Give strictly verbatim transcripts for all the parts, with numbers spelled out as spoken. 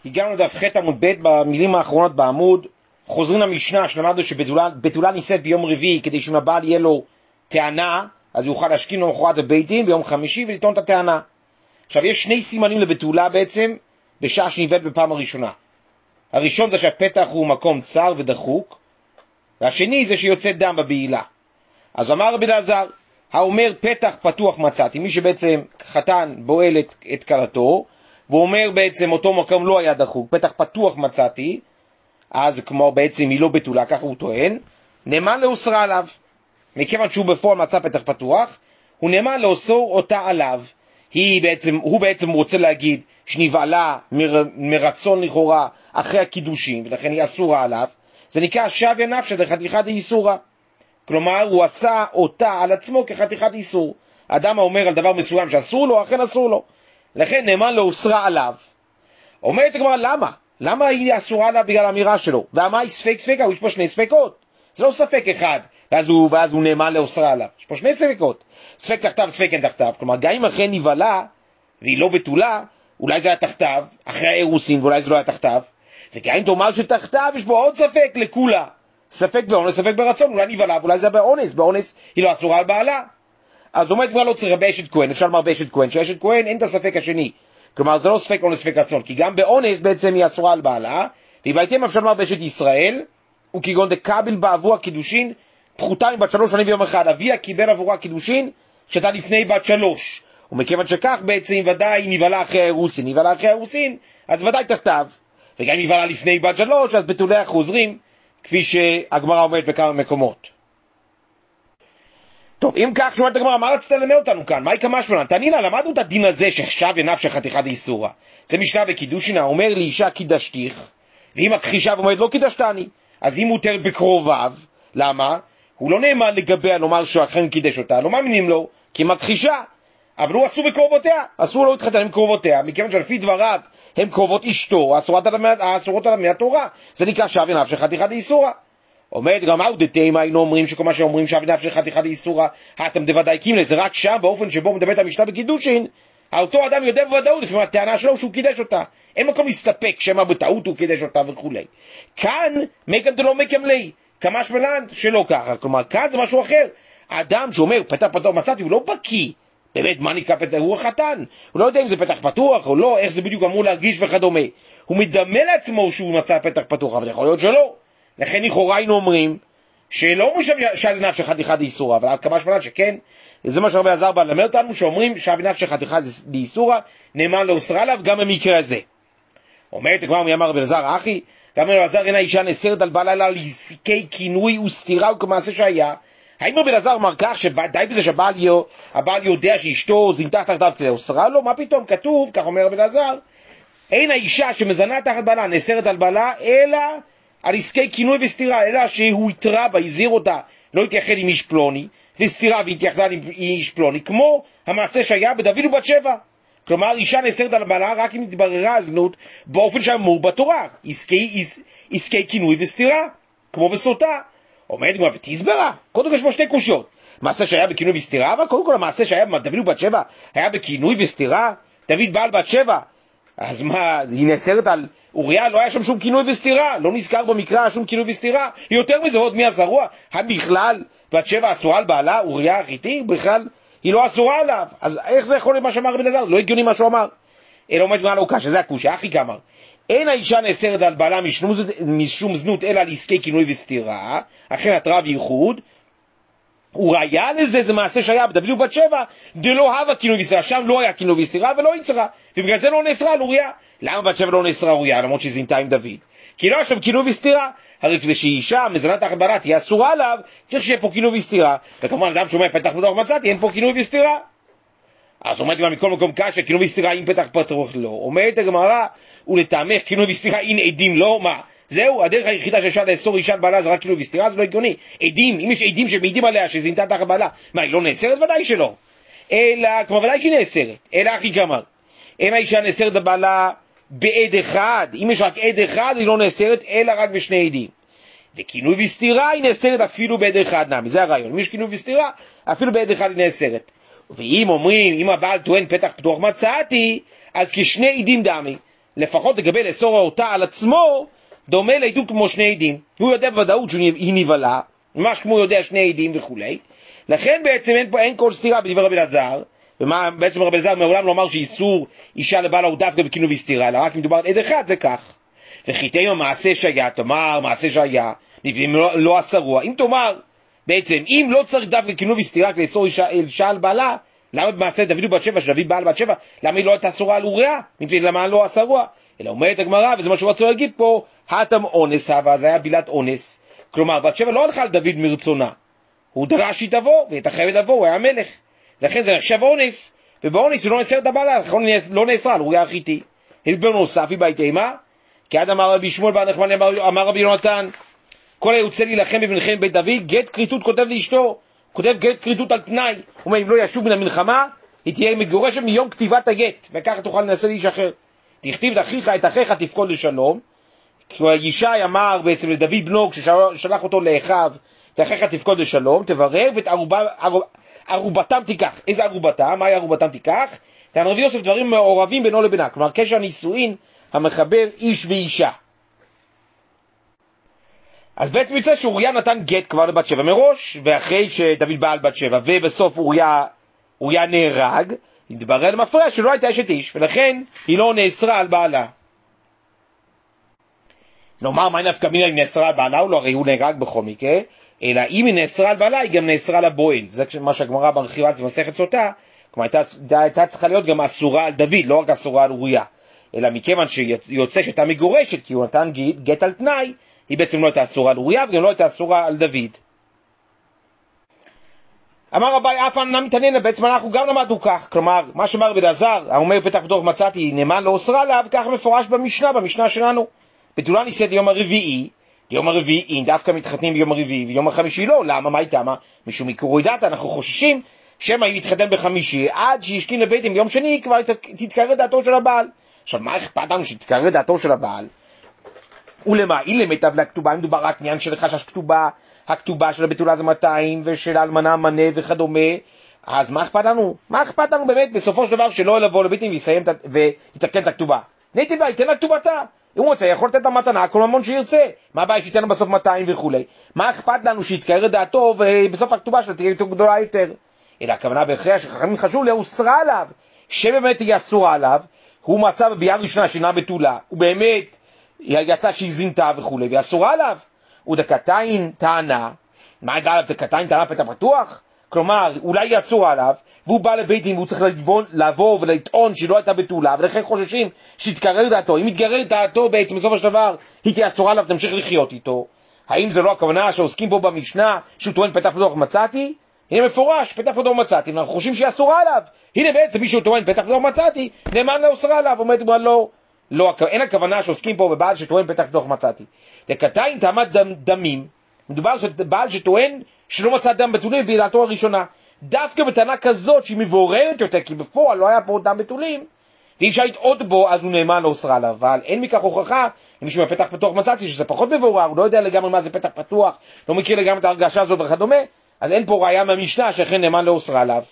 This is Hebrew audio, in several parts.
הגענו לדף ח' עמוד ב' במילים האחרונות בעמוד, חוזרים למשנה שלמדנו שבתולה נישאת ביום רביעי, כדי שאם הבעל יהיה לו טענה, אז הוא יוכל להשכין למחרת בבית דין ביום חמישי ולטעון את הטענה. עכשיו יש שני סימנים לבתולה בעצם, בשעה שנבלת בפעם הראשונה. הראשון זה שהפתח הוא מקום צר ודחוק, והשני זה שיוצא דם בבעילה. אז אמר רבי אלעזר, האומר פתח פתוח מצאתי, מי שבעצם חתן בועל את, את כלתו, והוא אומר בעצם אותו מקום לא היה דחוק, פתח פתוח מצאתי, אז כמו בעצם היא לא בתולה, ככה הוא טוען, נאמן לאוסרה עליו. מכיוון שהוא בפועל מצא פתח פתוח, הוא נאמן לאוסור אותה עליו. היא בעצם, הוא בעצם רוצה להגיד שנבעלה מר, מרצון לכאורה אחרי הקידושים, ולכן היא אסורה עליו. זה נקרא שוויה נפשא דחתיכת איסורה. כלומר, הוא עשה אותה על עצמו כחתיכת איסור. האדם האומר על דבר מסוים שאסור לו, אכן אסור לו. לכן נאמן לאוסרה עליו. אומרת הגמרא, למה? למה היא אסורה עליו בגלל האמירה שלו? והמה היא ספק ספקה? יש פה שני ספקות. זה לא ספק אחד, ואז הוא, ואז הוא נאמן לאוסרה עליו. יש פה שני ספקות. ספק תחתיו, ספק אין תחתיו. כלומר, גם אם אכן נבעלה, והיא לא בתולה, אולי זה היה תחתיו, אחרי האירוסין, ואולי זה לא היה תחתיו. וגם אם תאמר שתחתיו, יש בו עוד ספק לכולה. ספק באונס, ספק ברצון, אולי נבעלה, ואולי זה באונס. באונס היא לא אסורה על בעלה. אז אומרת כבר לא צריך באשת כהן, אפשר לומר באשת כהן, שאשת כהן אין את הספק השני. כלומר, זה לא ספק אונס, ספק רצון, כי גם באונס בעצם היא אסורה על בעלה, ובהתאם אפשר לומר באשת ישראל, וכגון דקבל בעבור הקידושין, פחותה מבת שלוש שנים ויום אחד, אביה קיבל עבורה קידושין, שאתה לפני בת שלוש. ומכיוון שכך בעצם ודאי נבעלה אחרי האירוסין, נבעלה אחרי האירוסין, אז ודאי תחתיו. וגם נבעלה לפני בת שלוש, אז בתוליה חוזרים, כפי שהגמרא אומרת בכמה מקומות. טוב, אם כך שואלת הגמרא, מה רצית ללמד אותנו כאן? מהי כמה שמונה? תנינה, למדנו את הדין הזה ששוויה נפשא חתיכת איסורה. זה משנה בקידושין, אומר לאישה קידשתיך, ואם מכחישה ואומרת לא קידשתני, אז היא מותרת בקרוביו. למה? הוא לא נאמן לגביה לומר שאכן קידש אותה, לא מאמינים לו, כי היא מכחישה. אבל הוא אסור בקרובותיה, אסור לו להתחתן עם קרובותיה, מכיוון שלפי דבריו הם קרובות אשתו, האסורות על מהתורה. זה נקרא שוויה נפשא חתיכת איסורה. אומרת גם מהו דתימה, היינו אומרים שכל מה שאומרים שוויה נפשא חתיכת איסורה, אתם דוודאי קימלה, זה רק שם באופן שבו מדברת המשנה בקידושין, אותו אדם יודע בוודאות לפי הטענה שלו שהוא קידש אותה. אין מקום להסתפק שמה בטעות הוא קידש אותה וכו'. כאן מקם דלא מקם לי, כמה שמלן שלא ככה. כלומר, כאן זה משהו אחר. האדם שאומר פתח פתוח מצאתי, הוא לא בקיא. באמת, מה נקרא פתח? הוא החתן. הוא לא יודע אם זה פתח פתוח או לא, איך זה בדיוק אמור להרגיש וכדומה. הוא מדמה לעצמו שהוא מצא פתח פתוח, אבל יכול להיות שלא. לכן לכאורה היינו אומרים שלא אומרים שוויה נפשא חתיכת איסורה, אבל כמה שמלן שכן. זה מה שרבי אלעזר בא ללמד אותנו, שאומרים שוויה נפשא חתיכת איסורה, נאמן לאוסרה עליו גם במקרה הזה. אומרת הגמרא, מי אמר רבי אלעזר אחי? גם רבי אלעזר אין האישה נאסרת על בעלה אלא לעסקי כינוי וסתירה וכמעשה שהיה. האם רבי אלעזר אמר כך שדי בזה שהבעל יודע שאשתו זינתה תחתיו כדי אוסרה? לא, מה פתאום? כתוב, כך אומר רבי אלעזר, אין האישה שמזנה תחת בעלה נאסרת על בעלה אלא על עסקי כינוי וסתירה, אלא שהוא יתרה בה, הזהיר אותה, לא יתייחד עם איש פלוני, וסתירה והתייחדה עם איש פלוני, כמו המעשה שהיה בדוד ובת שבע. כלומר, אישה נאסרת על בעלה רק אם התבררה הזנות באופן שאמור בתורה, עסקי, עס, עסקי כינוי וסתירה, כמו בסוטה. אומרת גמרא ותסברה, קודם כל יש פה שתי קושיות. מעשה שהיה בכינוי וסתירה, אבל קודם כל המעשה שהיה בדוד ובת שבע היה בכינוי וסתירה, דוד בעל בת שבע, אז מה, היא נאסרת על אוריה? לא היה שם שום כינוי וסתירה, לא נזכר במקרא שום כינוי וסתירה. יותר מזה, עוד מי הזרוע? בכלל בת שבע אסורה על בעלה, אוריה החיתי, בכלל היא לא אסורה עליו. אז איך זה יכול להיות מה שאמר רבי אלעזר? לא הגיוני מה שהוא אמר. אלא עומד גמרא לא קשה, זה הקושיה, אחי כאמר. אין האישה נאסרת על בעלה משום, משום זנות אלא על עסקי כינוי וסתירה, אכן התראה וייחוד. וראיה לזה זה מעשה שהיה בדוד ובת שבע, דלא הווה כינוי וסתירה, שם לא היה כינוי וסתירה ולא יצרה, ובגלל זה לא נאסרה על אוריה. למה בת שבע לא נאסרה אוריה, למרות שהיא זינתה עם דוד? כי לא היה שם כינוי וסתירה. הרי כשאישה מזנה תחת בעלה תהיה אסורה עליו, צריך שיהיה פה כינוי וסתירה. וכמובן אדם שאומר פתח פתוח מצאתי, אין פה כינוי וסתירה. אז אומרת גם מכל מקום קשה, כינוי וסתירה אם פתח פתוח לא. אומרת הגמרא, ולטעמך כינוי וסתירה אין עדים לא, מה? זהו, הדרך היחידה שאפשר לאסור אישה בעלה זה רק כינוי וסתירה, זה לא הגיוני. עדים, אם יש עדים שמעידים עליה שזינתה תחת בעלה, מה, היא לא נאסרת? ודאי שלא. אלא, כמו ודאי שהיא נאסרת. אלא אחי כאמר, אין האישה נאסרת בעלה בעד אחד. אם יש רק עד אחד היא לא נאסרת, אלא רק בשני עדים. וכינוי וסתירה היא נאסרת אפילו בעד אחד נמי, זה הרעיון. אם יש כינוי וסתירה, אפילו בעד אחד היא נאסרת. ואם אומרים, אם הבעל טוען פתח פתוח מצאתי, אז כשני עדים דמי. לפחות לגבי לאסור אותה על עצמו, דומה לעדות כמו שני עדים. הוא יודע בוודאות שהיא נבלה, ממש כמו הוא יודע שני עדים וכו'. לכן בעצם אין פה, אין כל סתירה בדבר רבי אלעזר, ומה בעצם רבי אלעזר מעולם לא אמר שאיסור אישה לבעלה הוא דווקא בכינוי וסתירה, אלא רק אם מדובר על עד אחד זה כך. וחיתים המעשה שהיה, תאמר מעשה שהיה, אם לא, לא אסרוע. אם תאמר, בעצם, אם לא צריך דווקא כינוי וסתירה כדי לאסור אישה, אישה על בעלה, למה במעשה דוד ובת שבע, שדוד בעל בת שבע, למה היא לא הייתה אסורה על אוריה? למה לא אסרוע? אלא אומרת הגמרא, וזה מה שהוא רצה להגיד פה, התם אונס, אבל זה היה בילת אונס. כלומר, בת שבע לא הלכה על דוד מרצונה. הוא דרש שהיא תבוא, והיא תחייבת לבוא, הוא היה מלך. לכן זה נחשב אונס, ובאונס הוא לא נאסר את הבעלה, לא נאסר על אוריה החיתי. הסבר נוסף, היא בית אימה, כי עד אמר רבי שמואל בר נחמן, אמר רבי יונתן, כל היוצא להילחם במלחמת בית דוד, גט כריתות כותב לאשתו, כותב גט כריתות על תנאי. הוא אומר, אם לא ישוב מן המלחמה, היא תהיה מגורשת מיום כתיבת הגט, וככה תוכל לנסה לאיש אחר. תכתיב את אחיך, את אחיך תפקוד לשלום. כי ישי אמר בעצם לדוד בנו, כששלח אותו לאחיו, את אחיך תפקוד לשלום, תברר ואת ערובה, ערובתם תיקח. איזה ערובתם? מהי ערובתם תיקח? תן רבי יוסף דברים מעורבים בינו לבינה, כלומר קשר נישואין המחבר איש ואישה. אז בעצם יצא שאוריה נתן גט כבר לבת שבע מראש, ואחרי שדוד בעל בת שבע, ובסוף אוריה, אוריה נהרג, התברר למפרע שלא הייתה אשת איש, ולכן היא לא נאסרה על בעלה. נאמר, מה נפקא מינה אם נאסרה על בעלה? הוא לא, הרי הוא נהרג בכל מקרה, אלא אם היא נאסרה על בעלה, היא גם נאסרה לבועל. זה מה שהגמרא מרחיבה את זה במסכת סוטה, כלומר הייתה, הייתה צריכה להיות גם אסורה על דוד, לא רק אסורה על אוריה, אלא מכיוון שיוצא שהייתה מגורשת, כי הוא נתן גט, גט על תנאי, היא בעצם לא הייתה אסורה על אוריה, וגם לא הייתה אסורה על דוד. אמר רבי אף אנא מתעניין, בעצם אנחנו גם למדנו כך, כלומר, מה שאמר רבי אלעזר, האומר פתח פתוח מצאתי, נאמן לא אוסרה עליו, כך מפורש במשנה, במשנה שלנו. בתולה נישאת יום הרביעי, יום הרביעי, דווקא מתחתנים ביום הרביעי, ויום החמישי לא, למה, מה איתה, מה? משום עיקורי דעת, אנחנו חוששים, שמא היא יתחתן בחמישי, עד שישכין לביתם ביום שני, כבר תתקרר דעתו של הבעל. עכשיו, מה אכפת לנו שתתקרר דעתו של הבעל? ולמה, אם למיטב לכתובה, אם מדובר רק עניין של חשש כתובה, הכתובה של הבתולה זה מאתיים, ושל האלמנה מנה וכדומה, אז מה אכפת לנו? מה אכפת לנו באמת בסופו של דבר שלא לבוא לביתים ויסיים ויתקן את הכתובה? ניתן לה, ייתן לה כתובתה. אם הוא רוצה, יכול לתת את המתנה, כל ממון שירצה. מה הבעיה שייתן לה בסוף מאתיים וכו'. מה אכפת לנו שיתקרר דעתו ובסוף הכתובה שלה תהיה יותר גדולה יותר? אלא הכוונה בהכרח שחכמים חשוב לאוסרה עליו, שבאמת היא אסורה עליו, הוא מצא בביאה ראשונה שינה בתולה, הוא באמת יצא שהיא זינתה וכו', והיא אסורה עליו. הוא דקתיים טענה, מה ידע עליו דקתיים טענה פתח פתוח? כלומר, אולי היא אסורה עליו, והוא בא לביתים והוא צריך לבוא ולטעון שלא הייתה בתולה, ולכן חוששים שיתקרר דעתו. אם יתקרר דעתו בעצם בסופו של דבר, היא תהיה אסורה עליו, תמשיך לחיות איתו. האם זה לא הכוונה שעוסקים פה במשנה, שהוא טוען פתח פתוח מצאתי? הנה מפורש, פתח פתוח מצאתי, אנחנו חושבים שהיא אסורה עליו. הנה בעצם מישהו טוען פתח פתוח מצאתי, נאמן לא אסורה עליו, אומרת לא, לא, אין הכוונה שעוסקים פה בבעל שטוען פתח פתוח מצאתי. דקתיים טעמת דם, דמים, מדובר על בעל שטוען שלא מצא דם בתולים בדעתו הראשונה. דווקא בטענה כזאת שהיא מבוררת יותר, כי בפועל לא היה פה דם בתולים, ואי אפשר לטעות בו, אז הוא נאמן לא אסרה עליו. אבל אין מכך הוכחה, אם מישהו מפתח פתוח מצאתי, שזה פחות מבורר, הוא לא יודע לגמרי מה זה פתח פתוח, לא מכיר לגמרי את ההרגשה הזאת וכדומה, אז אין פה ראיה מהמשנה שאכן נאמן לא אסרה עליו.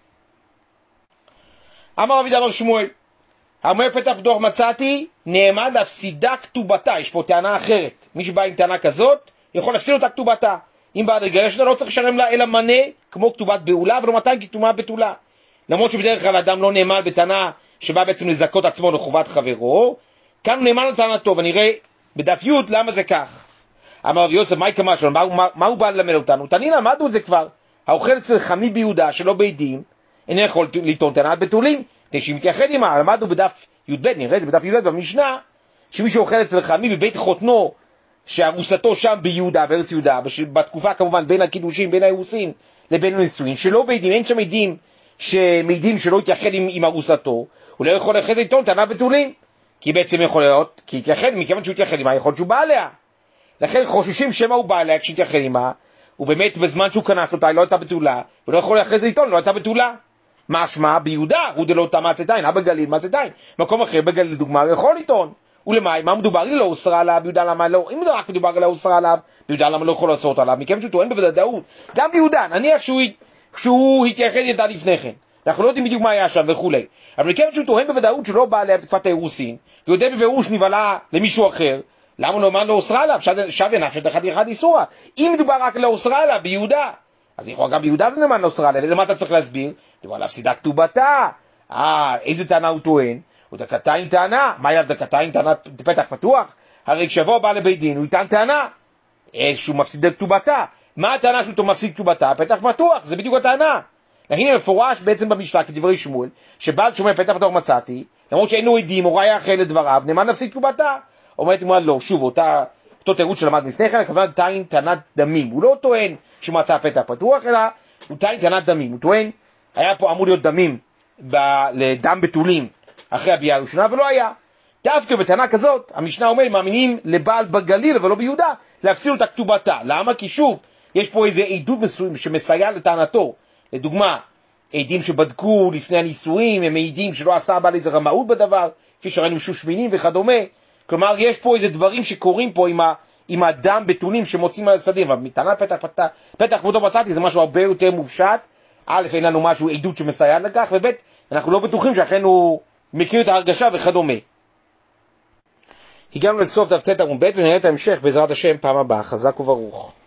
אמר רבי דבר שמואל, האומר פתח פתוח מצאתי, נאמן להפסידה כתובתה. יש פה טענה אחרת. מי שבא עם טענה כזאת, יכול להפסיד אותה כתובתה. אם בעד לגרש אותה, לא צריך לשלם לה אלא מנה, כמו כתובת בעולה, ולא מתן כתומה בתולה. למרות שבדרך כלל האדם לא נאמן בטענה שבא בעצם לזכות עצמו לחובת חברו, כאן הוא נאמן לטענתו, ונראה בדף י' למה זה כך. אמר רבי יוסף, מהי כמה שלנו? מה, מה, מה הוא בא ללמד אותנו? תנין, למדנו את זה כבר. האוכל אצל חמי ביהודה שלא בידים, אינו יכול לטעון טענת בתולים, כשהיא מתייחד עמה. למדנו בדף י"ב, נראה את זה בדף י"ב במשנה, שמישהו אוכל אצל חמי בבית חותנו, שארוסתו שם ביהודה, בארץ יהודה, בתקופה כמובן בין הקידושים, בין האירוסין לבין הנישואין, שלא בידים, אין שם עדים שמעידים שלא יתייחד עם, עם ארוסתו, הוא לא יכול אחרי זה לטעון טענת בתולים, כי בעצם יכול להיות, כי יתייחד, מכיוון שהוא יתייחד עמה, יכול שהוא בא עליה. לכן חוששים שמה הוא בא עליה כשיתייחד עמה, ובאמת בזמן שהוא כנס אותה, היא לא הייתה בתולה, ולא יכול אחרי זה לטעון, לא הייתה בתולה. משמע ביהודה, הוא דלא אותה מעצתיים, אה בגליל מעצתיים, מקום אחר בגליל דוגמה, הוא יכול לטעון. ולמה, מה מדובר? היא לא אוסרה עליו, ביהודה למה לא? אם רק מדובר על אוסרה עליו, ביהודה למה לא יכול לעשות עליו? מכיוון שהוא טוען בוודאות, גם ביהודה, נניח שהוא, שהוא התייחד איתה לפני כן, אנחנו לא יודעים בדיוק מה היה שם וכולי. אבל מכיוון שהוא טוען בוודאות שלא בא עליה בתקופת האירוסין, ויודע בבירוש נבלה למישהו אחר, למה לא אמר לאוסרה עליו? שווה נפשת אחד אחד איסורה. אם מדובר רק לאוסרה עליו ביהודה, אז יכול גם ביהודה זה נאמן לאוסרה עליו. למה אתה צריך להסביר? מדובר עליו סידה כתובתה. אה, איזה טענה הוא טוען? הוא דקתה עם טענה. מה היה דקתה עם טענה פתח פתוח? הרי כשבוא בא לבית דין, הוא יטען טענה. שהוא מפסיד כתובתה. מה הטענה שהוא מפסיד כתובתה? פתח פתוח, זה בדיוק הטענה. הנה מפורש בעצם במשנה כדברי שמואל, שבעל שומע פתח פתוח מצאתי, למרות שאינו עדים או ראיה אחרת לדבריו, נאמן להפסיד כתובתה. אומרת אמרה לא, שוב, אותה, אותו תירוץ שלמד לפני כן, הכוונה טען טענת דמים. הוא לא טוען שהוא מצא פתח פתוח, אלא הוא טען טענת דמים. הוא טוען, היה פה אמור להיות דמים, ב- לדם בתולים אחרי הביאה הראשונה, ולא היה. דווקא בטענה כזאת, המשנה אומר, מאמינים לבעל בגליל ולא ביהודה, להפסיד אותה כתובתה. למה? כי שוב, יש פה איזה עדות מסוים שמסייע לטענתו. לדוגמה, עדים שבדקו לפני הנישואים, הם מעידים שלא עשה בעל איזה רמאות בדבר, כפי שראינו שושמינים וכדומה. כלומר, יש פה איזה דברים שקורים פה עם, ה, עם הדם בתולים שמוצאים על השדים. אבל מטענת פתח פתח, פתח כבודו מצאתי, זה משהו הרבה יותר מופשט. א', אין לנו משהו, עדות שמסייע לכך, וב', אנחנו לא בטוחים שאכן הוא מכיר את ההרגשה וכדומה. הגענו לסוף דף צ עמוד ב' ונראה את ההמשך בעזרת השם פעם הבאה. חזק וברוך.